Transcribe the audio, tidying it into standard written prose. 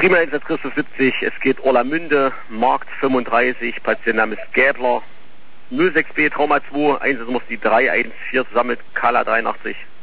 Prima Einsatz Christoph 70, es geht Orlamünde, Markt 35, Patientenname ist Gäbler, 06B Trauma 2, Einsatznummer ist die 314 zusammen mit Kala 83.